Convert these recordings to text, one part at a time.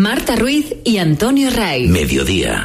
Marta Ruiz y Antonio Ray. Mediodía.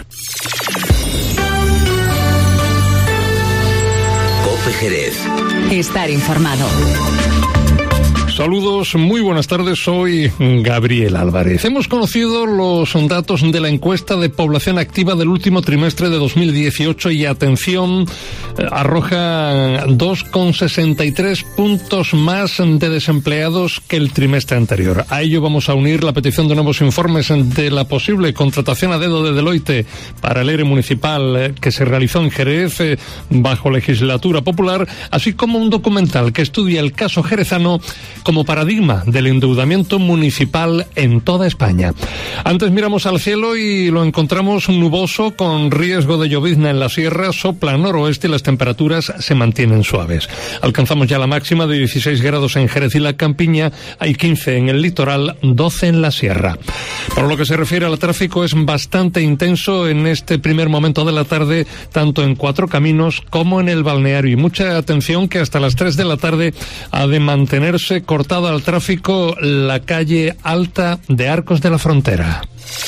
COPE Jerez. Estar informado. Saludos, muy buenas tardes, soy Gabriel Álvarez. Hemos conocido los datos de la encuesta de población activa del último trimestre de 2018 y atención, arroja 2,63 puntos más de desempleados que el trimestre anterior. A ello vamos a unir la petición de nuevos informes de la posible contratación a dedo de Deloitte para el ERE municipal que se realizó en Jerez bajo legislatura popular, así como un documental que estudia el caso jerezano como paradigma del endeudamiento municipal en toda España. Antes miramos al cielo y lo encontramos nuboso con riesgo de llovizna en la sierra, sopla noroeste y las temperaturas se mantienen suaves. Alcanzamos ya la máxima de 16 grados en Jerez y la Campiña, hay 15 en el litoral, 12 en la sierra. Por lo que se refiere al tráfico, es bastante intenso en este primer momento de la tarde, tanto en Cuatro Caminos como en el balneario. Y mucha atención que hasta las 3 de la tarde ha de mantenerse cortada al tráfico la calle Alta de Arcos de la Frontera.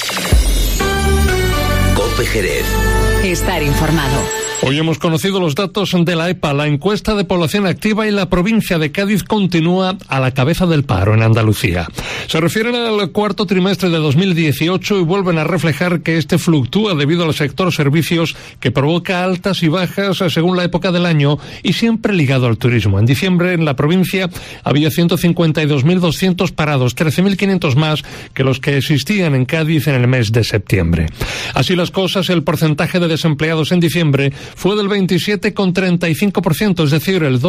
COPE Jerez. Estar informado. Hoy hemos conocido los datos de la EPA, la encuesta de población activa, y la provincia de Cádiz continúa a la cabeza del paro en Andalucía. Se refieren al cuarto trimestre de 2018 y vuelven a reflejar que este fluctúa debido al sector servicios, que provoca altas y bajas según la época del año y siempre ligado al turismo. En diciembre en la provincia había 152.200 parados, 13.500 más que los que existían en Cádiz en el mes de septiembre. Así las cosas, el porcentaje de desempleados en diciembre fue del 27,35%, es decir, el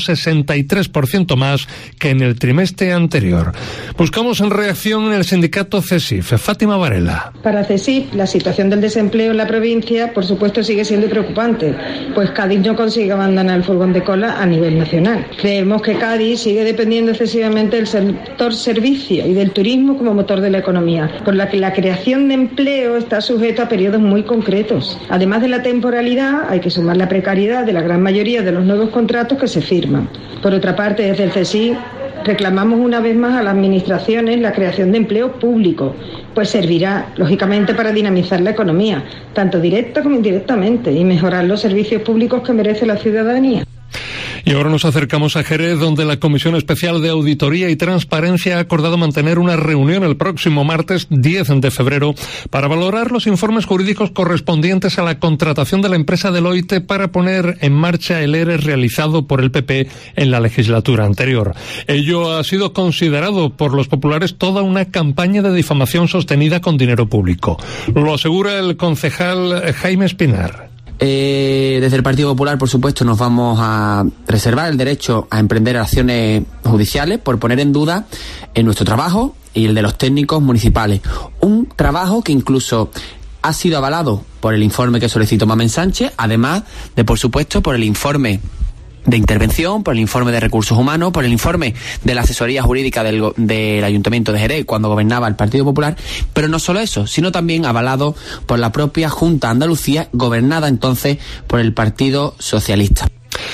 2,63% más que en el trimestre anterior. Buscamos en reacción en el sindicato CESIF. Fátima Varela. Para CESIF, la situación del desempleo en la provincia, por supuesto, sigue siendo preocupante, pues Cádiz no consigue abandonar el furgón de cola a nivel nacional. Creemos que Cádiz sigue dependiendo excesivamente del sector servicio y del turismo como motor de la economía, por la que la creación de empleo está sujeta a periodos muy concretos. Además de la temporalidad, hay que sumar la precariedad de la gran mayoría de los nuevos contratos que se firman. Por otra parte, desde el CESIF reclamamos una vez más a las administraciones la creación de empleo público, pues servirá, lógicamente, para dinamizar la economía, tanto directa como indirectamente, y mejorar los servicios públicos que merece la ciudadanía. Y ahora nos acercamos a Jerez, donde la Comisión Especial de Auditoría y Transparencia ha acordado mantener una reunión el próximo martes 10 de febrero para valorar los informes jurídicos correspondientes a la contratación de la empresa Deloitte para poner en marcha el ERE realizado por el PP en la legislatura anterior. Ello ha sido considerado por los populares toda una campaña de difamación sostenida con dinero público. Lo asegura el concejal Jaime Espinar. Desde el Partido Popular, por supuesto, nos vamos a reservar el derecho a emprender acciones judiciales por poner en duda nuestro trabajo y el de los técnicos municipales. Un trabajo que incluso ha sido avalado por el informe que solicitó Mamen Sánchez, además de, por supuesto, por el informe de intervención, por el informe de recursos humanos, por el informe de la asesoría jurídica del Ayuntamiento de Jerez cuando gobernaba el Partido Popular, pero no solo eso, sino también avalado por la propia Junta de Andalucía, gobernada entonces por el Partido Socialista.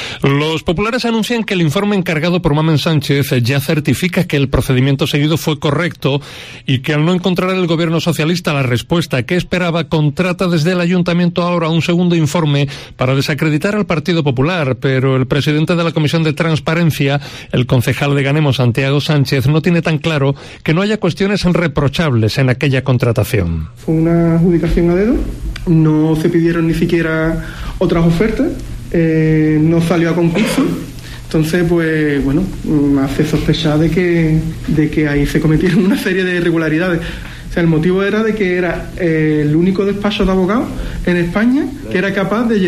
Los populares anuncian que el informe encargado por Mamen Sánchez ya certifica que el procedimiento seguido fue correcto y que al no encontrar el gobierno socialista la respuesta que esperaba, contrata desde el ayuntamiento ahora un segundo informe para desacreditar al Partido Popular. Pero el presidente de la Comisión de Transparencia, el concejal de Ganemos, Santiago Sánchez, no tiene tan claro que no haya cuestiones reprochables en aquella contratación. Fue una adjudicación a dedo, no se pidieron ni siquiera otras ofertas. No salió a concurso, entonces pues bueno, hace sospechar de que ahí se cometieron una serie de irregularidades. O sea, el motivo era de que era el único despacho de abogados en España que era capaz de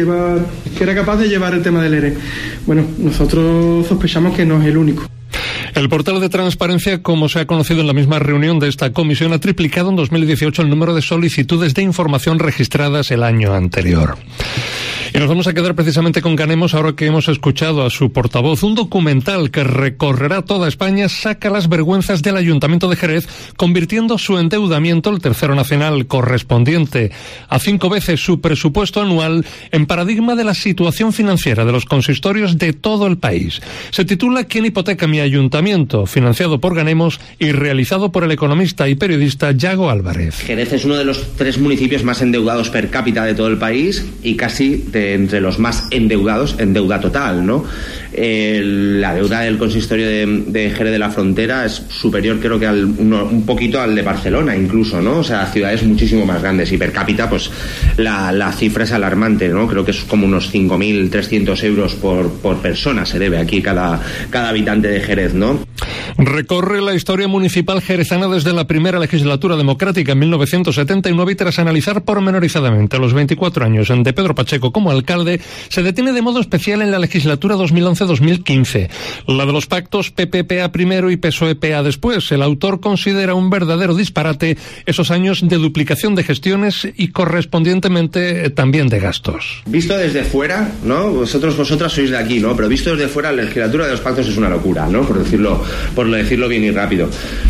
llevar el tema del ERE. Bueno, nosotros sospechamos que no es el único. El portal de transparencia, como se ha conocido en la misma reunión de esta comisión, ha triplicado en 2018 el número de solicitudes de información registradas el año anterior. Y nos vamos a quedar precisamente con Ganemos ahora que hemos escuchado a su portavoz. Un documental que recorrerá toda España saca las vergüenzas del Ayuntamiento de Jerez, convirtiendo su endeudamiento, el tercero nacional correspondiente a 5 veces su presupuesto anual, en paradigma de la situación financiera de los consistorios de todo el país. Se titula ¿Quién hipoteca mi ayuntamiento?, financiado por Ganemos y realizado por el economista y periodista Yago Álvarez. Jerez es uno de los 3 municipios más endeudados per cápita de todo el país y casi de entre los más endeudados en deuda total, ¿no? La deuda del consistorio de Jerez de la Frontera es superior, creo que un poquito al de Barcelona incluso, ¿no? O sea, ciudades muchísimo más grandes, y per cápita pues la cifra es alarmante, ¿no? Creo que es como unos 5.300 euros por persona se debe aquí cada habitante de Jerez, ¿no? Recorre la historia municipal jerezana desde la primera legislatura democrática en 1979 y tras analizar pormenorizadamente los 24 años de Pedro Pacheco como alcalde, se detiene de modo especial en la legislatura 2011-2015, la de los pactos PP-PA primero y PSOE-PA después. El autor considera un verdadero disparate esos años de duplicación de gestiones y correspondientemente también de gastos. Visto desde fuera, ¿no? Vosotras sois de aquí, ¿no? Pero visto desde fuera, la legislatura de los pactos es una locura, ¿no? Por decirlo bien y rápido.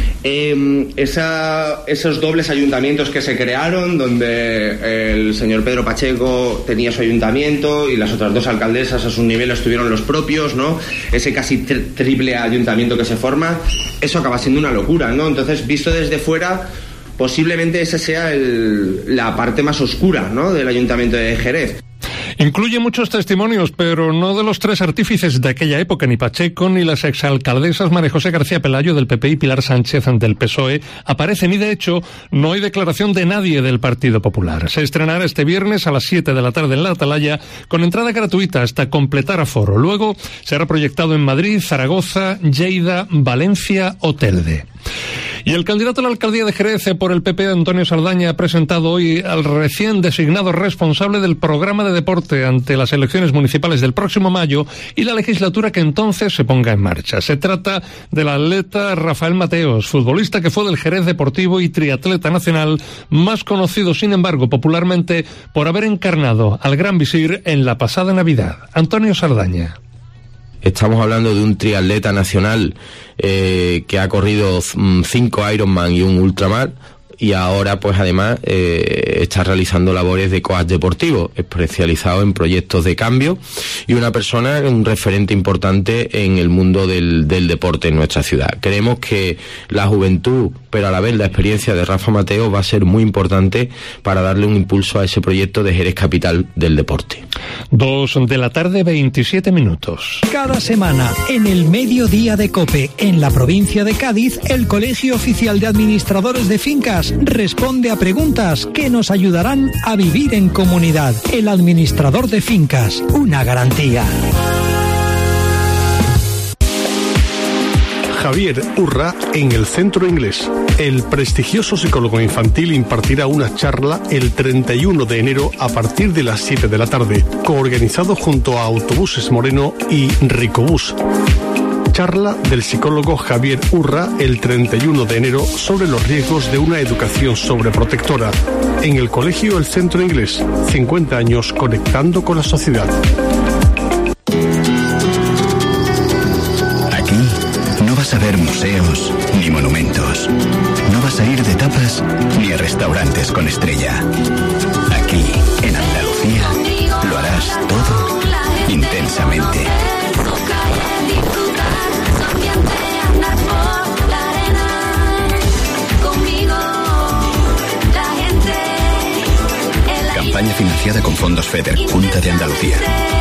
Esos dobles ayuntamientos que se crearon, donde el señor Pedro Pacheco tenía su ayuntamiento y las otras 2 alcaldesas a su nivel estuvieron los propios, ¿no? Ese casi triple ayuntamiento que se forma, eso acaba siendo una locura, ¿no? Entonces, visto desde fuera, posiblemente esa sea la parte más oscura, ¿no?, del ayuntamiento de Jerez. Incluye muchos testimonios, pero no de los 3 artífices de aquella época, ni Pacheco, ni las exalcaldesas María José García Pelayo del PP y Pilar Sánchez del PSOE aparecen, y de hecho no hay declaración de nadie del Partido Popular. Se estrenará este viernes a las 7 de la tarde en la Atalaya, con entrada gratuita hasta completar aforo. Luego será proyectado en Madrid, Zaragoza, Lleida, Valencia o Telde. Y el candidato a la alcaldía de Jerez por el PP, Antonio Saldaña, ha presentado hoy al recién designado responsable del programa de deporte ante las elecciones municipales del próximo mayo y la legislatura que entonces se ponga en marcha. Se trata del atleta Rafael Mateos, futbolista que fue del Jerez Deportivo y triatleta nacional, más conocido, sin embargo, popularmente por haber encarnado al Gran Visir en la pasada Navidad. Antonio Saldaña. Estamos hablando de un triatleta nacional que ha corrido 5 Ironman y un ultramar, y ahora pues además está realizando labores de coach deportivo, especializado en proyectos de cambio, y una persona, un referente importante en el mundo del deporte en nuestra ciudad. Creemos que la juventud, pero a la vez la experiencia de Rafa Mateo va a ser muy importante para darle un impulso a ese proyecto de Jerez Capital del deporte. 2 de la tarde, 27 minutos. Cada semana, en el mediodía de COPE, en la provincia de Cádiz, el Colegio Oficial de Administradores de Fincas responde a preguntas que nos ayudarán a vivir en comunidad. El administrador de fincas, una garantía. Javier Urra en el Centro Inglés. El prestigioso psicólogo infantil impartirá una charla el 31 de enero a partir de las 7 de la tarde, coorganizado junto a Autobuses Moreno y Ricobús. Charla del psicólogo Javier Urra el 31 de enero sobre los riesgos de una educación sobreprotectora. En el Colegio El Centro Inglés, 50 años conectando con la sociedad. Aquí no vas a ver museos ni monumentos. No vas a ir de tapas ni a restaurantes con estrella. Aquí, en Andalucía, lo harás todo intensamente. Campaña financiada con fondos FEDER, Junta de Andalucía.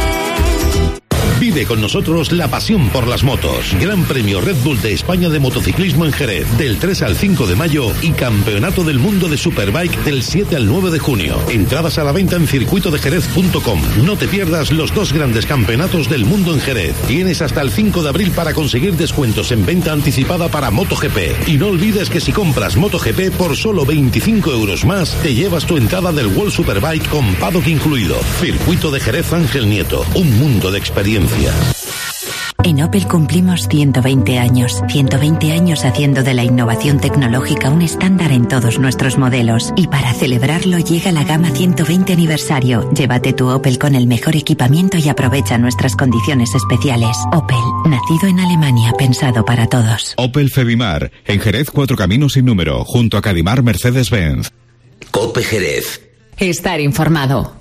Vive con nosotros la pasión por las motos. Gran Premio Red Bull de España de motociclismo en Jerez, del 3 al 5 de mayo, y Campeonato del Mundo de Superbike del 7 al 9 de junio. Entradas a la venta en circuitodejerez.com. No te pierdas los 2 grandes campeonatos del mundo en Jerez. Tienes hasta el 5 de abril para conseguir descuentos en venta anticipada para MotoGP. Y no olvides que si compras MotoGP por solo 25 euros más, te llevas tu entrada del World Superbike con paddock incluido. Circuito de Jerez Ángel Nieto. Un mundo de experiencia. En Opel cumplimos 120 años. 120 años haciendo de la innovación tecnológica un estándar en todos nuestros modelos. Y para celebrarlo llega la gama 120 aniversario. Llévate tu Opel con el mejor equipamiento y aprovecha nuestras condiciones especiales. Opel, nacido en Alemania, pensado para todos. Opel Febimar, en Jerez 4 Caminos sin número, junto a Cadimar Mercedes-Benz. COPE Jerez. Estar informado.